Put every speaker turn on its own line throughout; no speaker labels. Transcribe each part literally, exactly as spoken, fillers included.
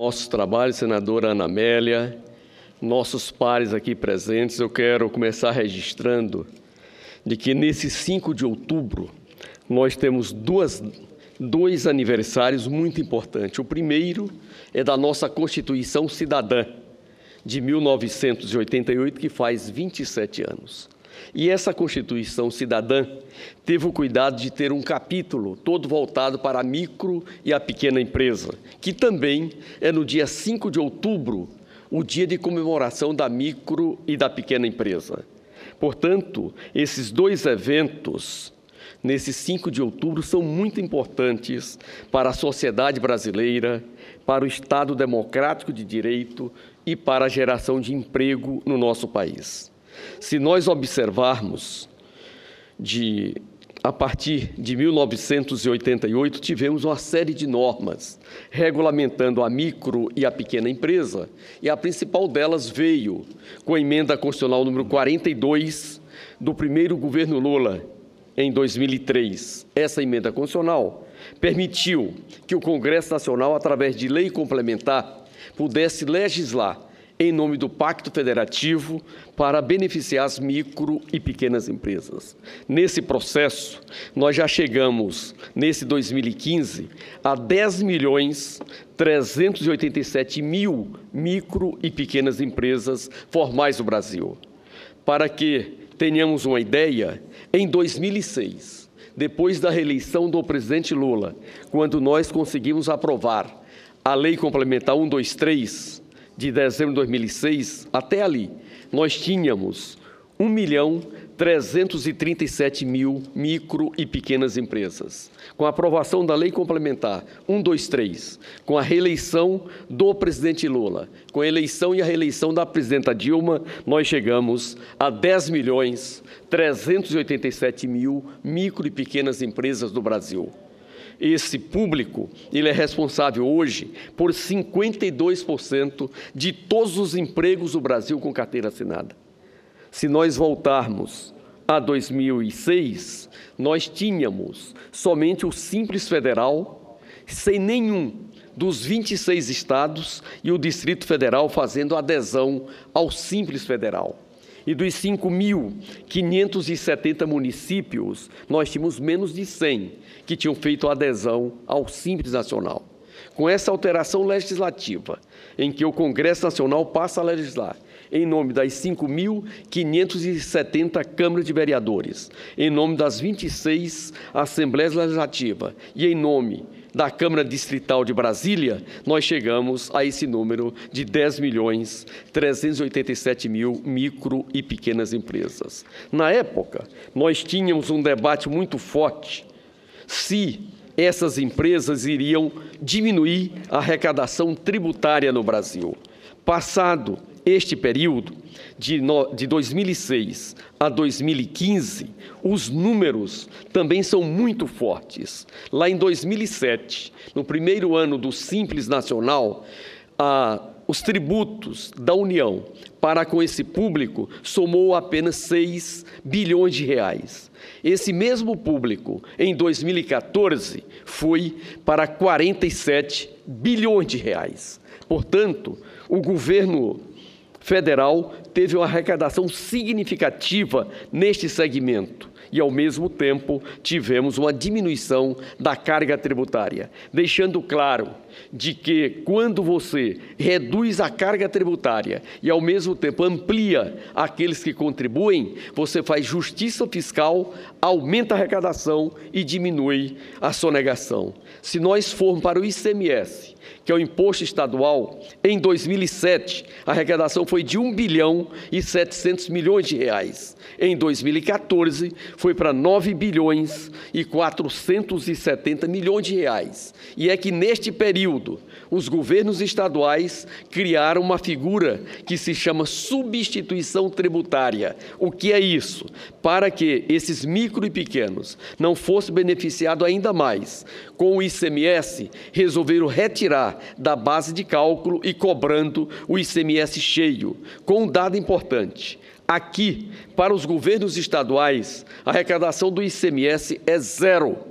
Nosso trabalho, senadora Ana Amélia, nossos pares aqui presentes, eu quero começar registrando de que nesse cinco de outubro nós temos duas, dois aniversários muito importantes. O primeiro é da nossa Constituição Cidadã, de mil novecentos e oitenta e oito, que faz vinte e sete anos. E essa Constituição Cidadã teve o cuidado de ter um capítulo todo voltado para a micro e a pequena empresa, que também é no dia cinco de outubro, o dia de comemoração da micro e da pequena empresa. Portanto, esses dois eventos, nesse cinco de outubro, são muito importantes para a sociedade brasileira, para o Estado democrático de direito e para a geração de emprego no nosso país. Se nós observarmos, de, a partir de mil novecentos e oitenta e oito, tivemos uma série de normas regulamentando a micro e a pequena empresa, e a principal delas veio com a emenda constitucional número quarenta e dois do primeiro governo Lula, em dois mil e três. Essa emenda constitucional permitiu que o Congresso Nacional, através de lei complementar, pudesse legislar em nome do Pacto Federativo para beneficiar as micro e pequenas empresas. Nesse processo, nós já chegamos, nesse dois mil e quinze, a dez milhões trezentos e oitenta e sete mil micro e pequenas empresas formais do Brasil. Para que tenhamos uma ideia, em dois mil e seis, depois da reeleição do presidente Lula, quando nós conseguimos aprovar a Lei Complementar cento e vinte e três, de dezembro de dois mil e seis, até ali, nós tínhamos um milhão trezentos e trinta e sete mil micro e pequenas empresas. Com a aprovação da Lei Complementar cento e vinte e três, com a reeleição do presidente Lula, com a eleição e a reeleição da presidenta Dilma, nós chegamos a dez milhões trezentos e oitenta e sete mil micro e pequenas empresas do Brasil. Esse público, ele é responsável hoje por cinquenta e dois por cento de todos os empregos do Brasil com carteira assinada. Se nós voltarmos a dois mil e seis, nós tínhamos somente o Simples Federal, sem nenhum dos vinte e seis estados e o Distrito Federal fazendo adesão ao Simples Federal. E dos cinco mil quinhentos e setenta municípios, nós tínhamos menos de cem que tinham feito a adesão ao Simples Nacional. Com essa alteração legislativa, em que o Congresso Nacional passa a legislar em nome das cinco mil quinhentas e setenta câmaras de vereadores, em nome das vinte e seis Assembleias Legislativas e em nome da Câmara Distrital de Brasília, nós chegamos a esse número de dez milhões trezentos e oitenta e sete mil micro e pequenas empresas. Na época, nós tínhamos um debate muito forte se essas empresas iriam diminuir a arrecadação tributária no Brasil. Passado este período, de, no, de dois mil e seis a dois mil e quinze, os números também são muito fortes. Lá em dois mil e sete, no primeiro ano do Simples Nacional, a, os tributos da União para com esse público somou apenas seis bilhões de reais. Esse mesmo público, em dois mil e quatorze, foi para quarenta e sete bilhões de reais. Portanto, o governo federal teve uma arrecadação significativa neste segmento e, ao mesmo tempo, tivemos uma diminuição da carga tributária, deixando claro de que, quando você reduz a carga tributária e, ao mesmo tempo, amplia aqueles que contribuem, você faz justiça fiscal, aumenta a arrecadação e diminui a sonegação. Se nós formos para o I C M S, que é o imposto estadual, em dois mil e sete, a arrecadação foi de um bilhão e setecentos milhões de reais. Em dois mil e quatorze, foi para nove bilhões e quatrocentos e setenta milhões de reais. E é que, neste período, os governos estaduais criaram uma figura que se chama substituição tributária. O que é isso? Para que esses micro e pequenos não fossem beneficiados ainda mais com o I C M S, resolveram retirar da base de cálculo e cobrando o I C M S cheio, com um dado importante. Aqui, para os governos estaduais, a arrecadação do I C M S é zero.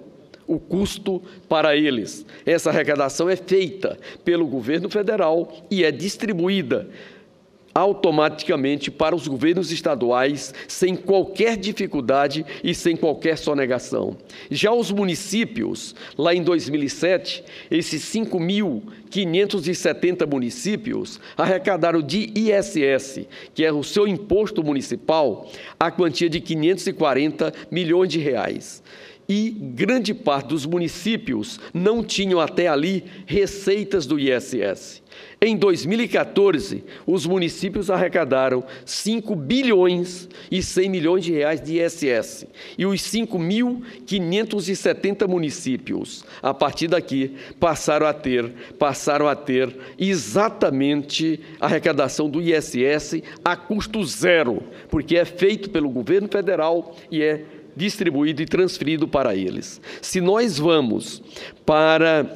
o custo para eles. Essa arrecadação é feita pelo governo federal e é distribuída automaticamente para os governos estaduais, sem qualquer dificuldade e sem qualquer sonegação. Já os municípios, lá em dois mil e sete, esses cinco mil quinhentos e setenta municípios arrecadaram de I S S, que é o seu imposto municipal, a quantia de quinhentos e quarenta milhões de reais. E grande parte dos municípios não tinham até ali receitas do I S S. Em dois mil e quatorze, os municípios arrecadaram cinco bilhões e cem milhões de reais de I S S. E os cinco mil quinhentos e setenta municípios, a partir daqui, passaram a ter, passaram a ter exatamente a arrecadação do I S S a custo zero, porque é feito pelo governo federal e é distribuído e transferido para eles. Se nós vamos para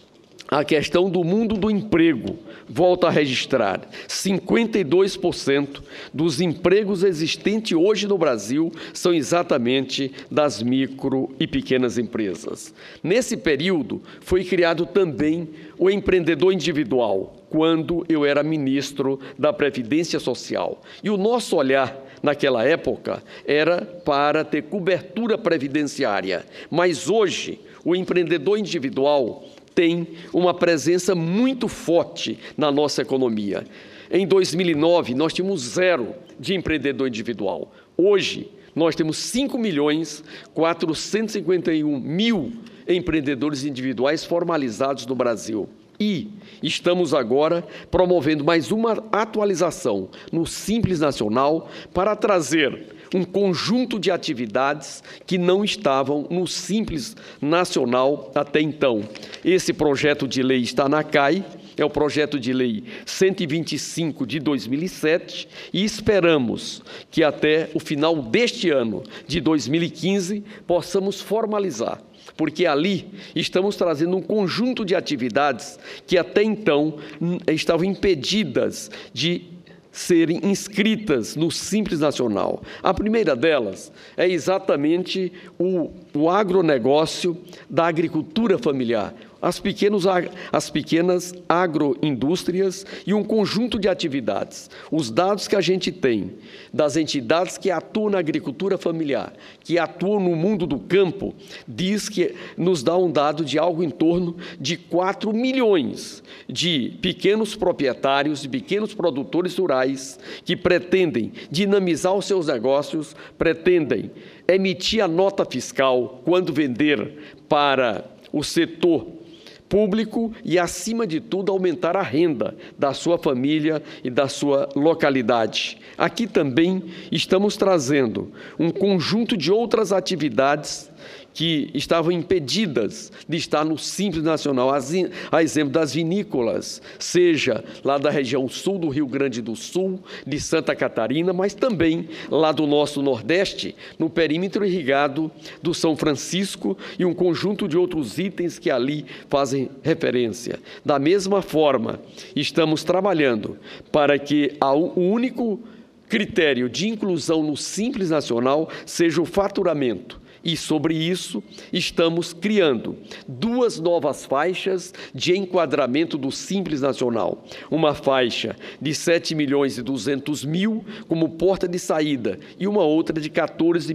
a questão do mundo do emprego, volto a registrar, cinquenta e dois por cento dos empregos existentes hoje no Brasil são exatamente das micro e pequenas empresas. Nesse período, foi criado também o empreendedor individual, quando eu era ministro da Previdência Social. E o nosso olhar naquela época era para ter cobertura previdenciária, mas hoje o empreendedor individual tem uma presença muito forte na nossa economia. Em dois mil e nove, nós tínhamos zero de empreendedor individual. Hoje, nós temos cinco milhões quatrocentos e cinquenta e um mil empreendedores individuais formalizados no Brasil. E estamos agora promovendo mais uma atualização no Simples Nacional para trazer um conjunto de atividades que não estavam no Simples Nacional até então. Esse projeto de lei está na C A I, é o projeto de lei cento e vinte e cinco de dois mil e sete, e esperamos que até o final deste ano, de dois mil e quinze, possamos formalizar, porque ali estamos trazendo um conjunto de atividades que até então estavam impedidas de serem inscritas no Simples Nacional. A primeira delas é exatamente o, o agronegócio da agricultura familiar, as, pequenos, as pequenas agroindústrias e um conjunto de atividades. Os dados que a gente tem das entidades que atuam na agricultura familiar, que atuam no mundo do campo, diz que nos dá um dado de algo em torno de quatro milhões de pequenos proprietários, de pequenos produtores rurais que pretendem dinamizar os seus negócios, pretendem emitir a nota fiscal quando vender para o setor público e, acima de tudo, aumentar a renda da sua família e da sua localidade. Aqui também estamos trazendo um conjunto de outras atividades que estavam impedidas de estar no Simples Nacional, a exemplo das vinícolas, seja lá da região sul do Rio Grande do Sul, de Santa Catarina, mas também lá do nosso Nordeste, no perímetro irrigado do São Francisco e um conjunto de outros itens que ali fazem referência. Da mesma forma, estamos trabalhando para que o único critério de inclusão no Simples Nacional seja o faturamento. E, sobre isso, estamos criando duas novas faixas de enquadramento do Simples Nacional. Uma faixa de sete milhões e duzentos mil como porta de saída e uma outra de quatorze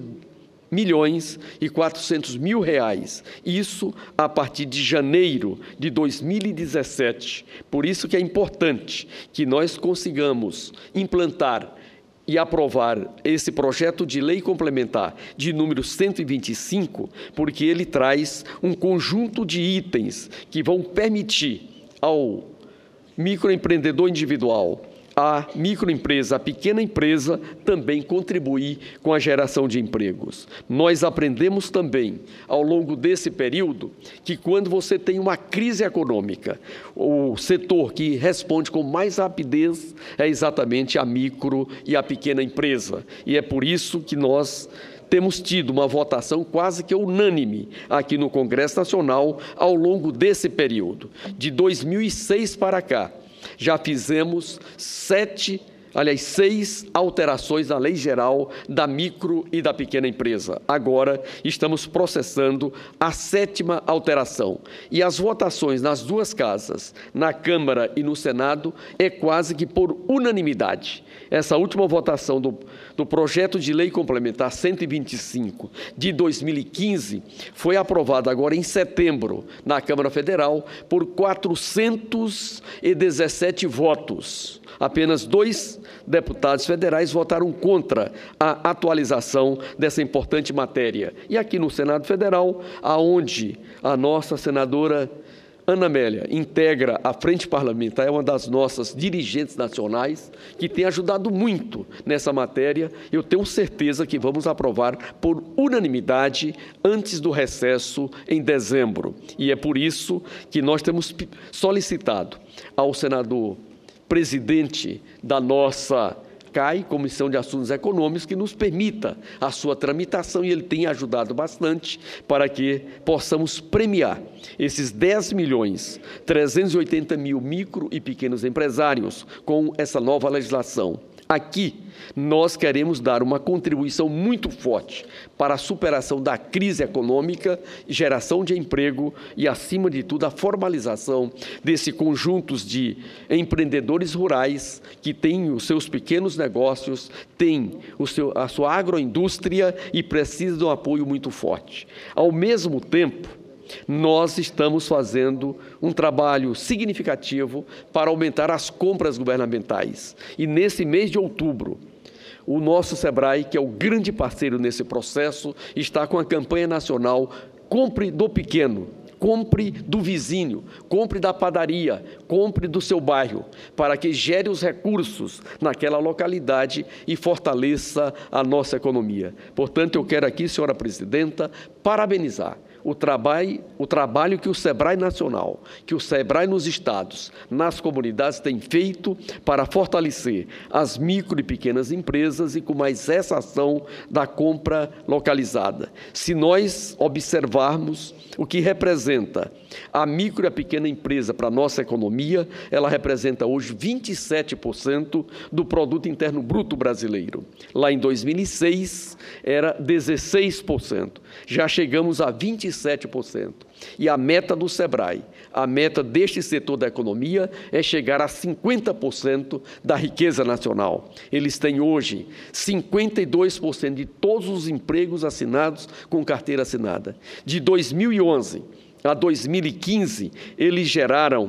milhões e quatrocentos mil reais. Isso a partir de janeiro de dois mil e dezessete. Por isso que é importante que nós consigamos implantar e aprovar esse projeto de lei complementar de número cento e vinte e cinco, porque ele traz um conjunto de itens que vão permitir ao microempreendedor individual, a microempresa, a pequena empresa, também contribuir com a geração de empregos. Nós aprendemos também, ao longo desse período, que quando você tem uma crise econômica, o setor que responde com mais rapidez é exatamente a micro e a pequena empresa. E é por isso que nós temos tido uma votação quase que unânime aqui no Congresso Nacional ao longo desse período. De dois mil e seis para cá, já fizemos sete aliás, seis alterações na Lei Geral da Micro e da Pequena Empresa. Agora estamos processando a sétima alteração. E as votações nas duas casas, na Câmara e no Senado, é quase que por unanimidade. Essa última votação do, do projeto de lei complementar cento e vinte e cinco de dois mil e quinze foi aprovada agora em setembro na Câmara Federal por quatrocentos e dezessete votos. Apenas dois deputados federais votaram contra a atualização dessa importante matéria. E aqui no Senado Federal, aonde a nossa senadora Ana Amélia integra a Frente Parlamentar, é uma das nossas dirigentes nacionais, que tem ajudado muito nessa matéria. Eu tenho certeza que vamos aprovar por unanimidade antes do recesso em dezembro. E é por isso que nós temos solicitado ao senador presidente da nossa C A I, Comissão de Assuntos Econômicos, que nos permita a sua tramitação, e ele tem ajudado bastante para que possamos premiar esses dez milhões trezentos e oitenta mil micro e pequenos empresários com essa nova legislação. Aqui, nós queremos dar uma contribuição muito forte para a superação da crise econômica, geração de emprego e, acima de tudo, a formalização desse conjunto de empreendedores rurais que têm os seus pequenos negócios, têm o seu, a sua agroindústria e precisam de um apoio muito forte. Ao mesmo tempo, nós estamos fazendo um trabalho significativo para aumentar as compras governamentais. E nesse mês de outubro, o nosso SEBRAE, que é o grande parceiro nesse processo, está com a campanha nacional Compre do Pequeno, compre do vizinho, compre da padaria, compre do seu bairro, para que gere os recursos naquela localidade e fortaleça a nossa economia. Portanto, eu quero aqui, senhora presidenta, parabenizar o trabalho, o trabalho que o SEBRAE Nacional, que o SEBRAE nos estados, nas comunidades tem feito para fortalecer as micro e pequenas empresas e com mais essa ação da compra localizada. Se nós observarmos o que representa a micro e a pequena empresa para a nossa economia, ela representa hoje vinte e sete por cento do Produto Interno Bruto brasileiro. Lá em dois mil e seis era dezesseis por cento. Já chegamos a vinte e sete por cento. E a meta do SEBRAE, a meta deste setor da economia é chegar a cinquenta por cento da riqueza nacional. Eles têm hoje cinquenta e dois por cento de todos os empregos assinados com carteira assinada. De dois mil e onze a dois mil e quinze, eles geraram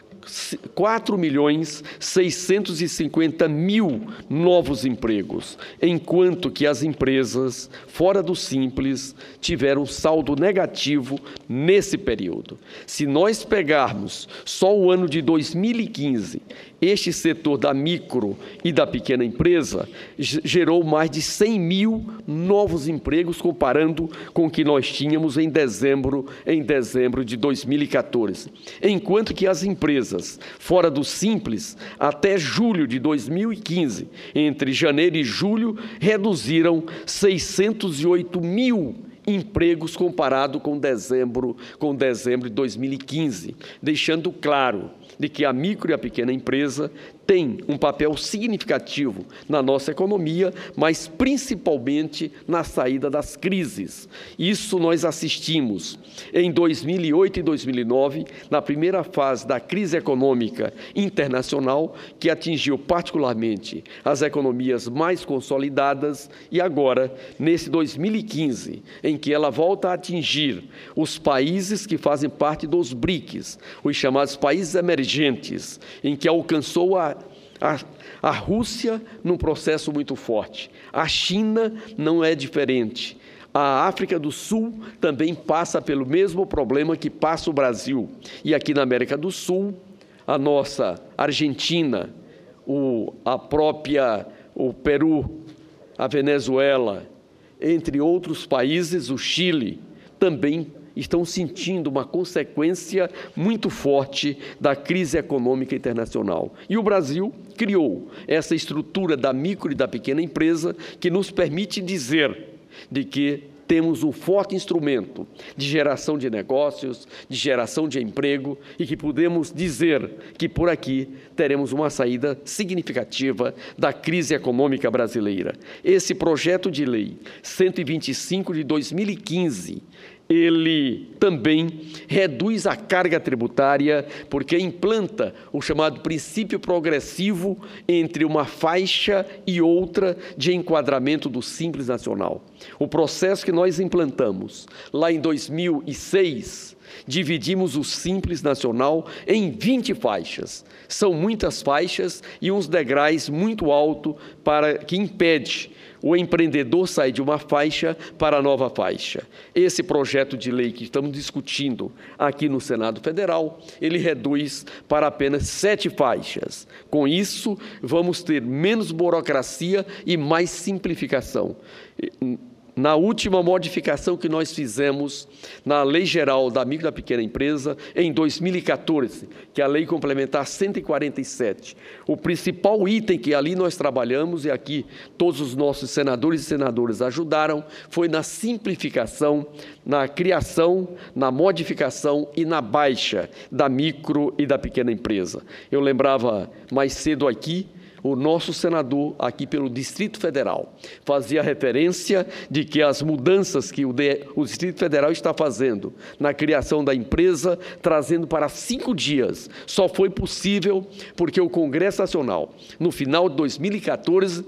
quatro milhões seiscentos e cinquenta mil novos empregos, enquanto que as empresas fora do Simples tiveram saldo negativo nesse período. Se nós pegarmos só o ano de dois mil e quinze, este setor da micro e da pequena empresa gerou mais de cem mil novos empregos, comparando com o que nós tínhamos em dezembro, em dezembro de dois mil e quatorze. Enquanto que as empresas fora do Simples, até julho de dois mil e quinze, entre janeiro e julho, reduziram seiscentos e oito mil empregos comparado com dezembro, com dezembro de dois mil e quinze, deixando claro de que a micro e a pequena empresa tem um papel significativo na nossa economia, mas principalmente na saída das crises. Isso nós assistimos em dois mil e oito e dois mil e nove, na primeira fase da crise econômica internacional, que atingiu particularmente as economias mais consolidadas, e agora, nesse dois mil e quinze, em que ela volta a atingir os países que fazem parte dos BRICS, os chamados países emergentes, em que alcançou a A, a Rússia num processo muito forte. A China não é diferente. A África do Sul também passa pelo mesmo problema que passa o Brasil. E aqui na América do Sul, a nossa Argentina, o, a própria, o Peru, a Venezuela, entre outros países, o Chile, também estão sentindo uma consequência muito forte da crise econômica internacional. E o Brasil criou essa estrutura da micro e da pequena empresa que nos permite dizer de que temos um forte instrumento de geração de negócios, de geração de emprego e que podemos dizer que por aqui teremos uma saída significativa da crise econômica brasileira. Esse projeto de lei cento e vinte e cinco de dois mil e quinze, ele também reduz a carga tributária porque implanta o chamado princípio progressivo entre uma faixa e outra de enquadramento do Simples Nacional. O processo que nós implantamos lá em dois mil e seis, dividimos o Simples Nacional em vinte faixas. São muitas faixas e uns degraus muito altos para que impede o empreendedor sair de uma faixa para a nova faixa. Esse projeto de lei que estamos discutindo aqui no Senado Federal, ele reduz para apenas sete faixas. Com isso, vamos ter menos burocracia e mais simplificação. Na última modificação que nós fizemos na Lei Geral da Micro e da Pequena Empresa, em dois mil e quatorze, que é a Lei Complementar cento e quarenta e sete, o principal item que ali nós trabalhamos, e aqui todos os nossos senadores e senadoras ajudaram, foi na simplificação, na criação, na modificação e na baixa da micro e da pequena empresa. Eu lembrava mais cedo aqui, o nosso senador aqui pelo Distrito Federal fazia referência de que as mudanças que o, D, o Distrito Federal está fazendo na criação da empresa, trazendo para cinco dias, só foi possível porque o Congresso Nacional, no final de dois mil e quatorze,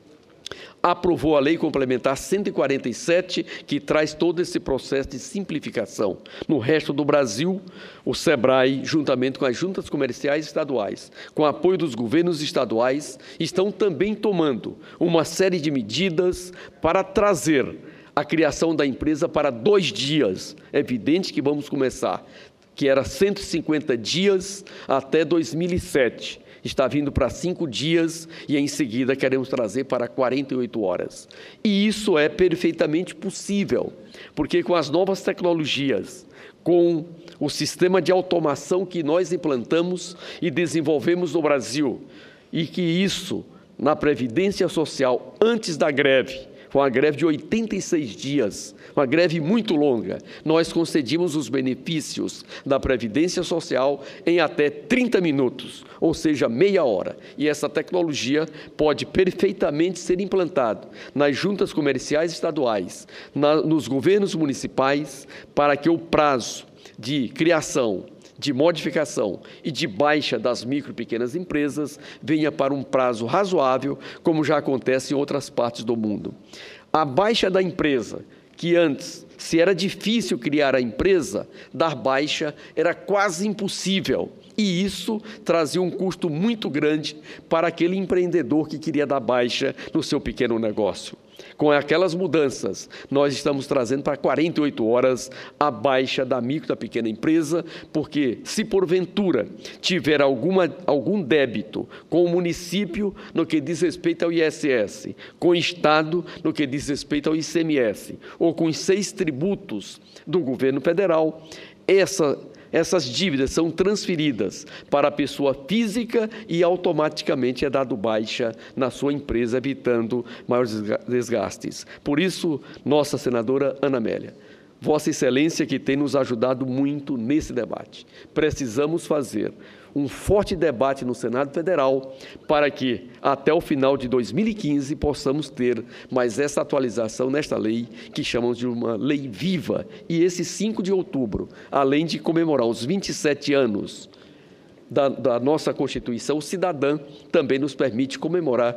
aprovou a Lei Complementar cento e quarenta e sete, que traz todo esse processo de simplificação. No resto do Brasil, o SEBRAE, juntamente com as juntas comerciais estaduais, com apoio dos governos estaduais, estão também tomando uma série de medidas para trazer a criação da empresa para dois dias. É evidente que vamos começar, que era cento e cinquenta dias até dois mil e sete. Está vindo para cinco dias e, em seguida, queremos trazer para quarenta e oito horas. E isso é perfeitamente possível, porque com as novas tecnologias, com o sistema de automação que nós implantamos e desenvolvemos no Brasil, e que isso, na Previdência Social, antes da greve, foi uma greve de oitenta e seis dias, uma greve muito longa, nós concedimos os benefícios da Previdência Social em até trinta minutos, ou seja, meia hora. E essa tecnologia pode perfeitamente ser implantada nas juntas comerciais estaduais, na, nos governos municipais, para que o prazo de criação, de modificação e de baixa das micro e pequenas empresas venha para um prazo razoável, como já acontece em outras partes do mundo. A baixa da empresa, que antes, se era difícil criar a empresa, dar baixa era quase impossível. E isso trazia um custo muito grande para aquele empreendedor que queria dar baixa no seu pequeno negócio. Com aquelas mudanças, nós estamos trazendo para quarenta e oito horas a baixa da micro e da pequena empresa, porque se porventura tiver alguma, algum débito com o município no que diz respeito ao I S S, com o Estado no que diz respeito ao I C M S, ou com os seis tributos do governo federal, essa Essas dívidas são transferidas para a pessoa física e automaticamente é dado baixa na sua empresa, evitando maiores desgastes. Por isso, nossa senadora Ana Amélia, Vossa Excelência que tem nos ajudado muito nesse debate. Precisamos fazer um forte debate no Senado Federal para que, até o final de dois mil e quinze, possamos ter mais essa atualização nesta lei, que chamamos de uma lei viva. E esse cinco de outubro, além de comemorar os vinte e sete anos da, da nossa Constituição cidadã, também nos permite comemorar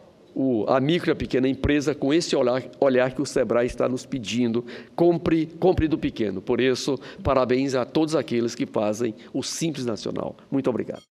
O, a micro e a pequena empresa com esse olhar, olhar que o SEBRAE está nos pedindo, compre, compre do pequeno. Por isso, parabéns a todos aqueles que fazem o Simples Nacional. Muito obrigado.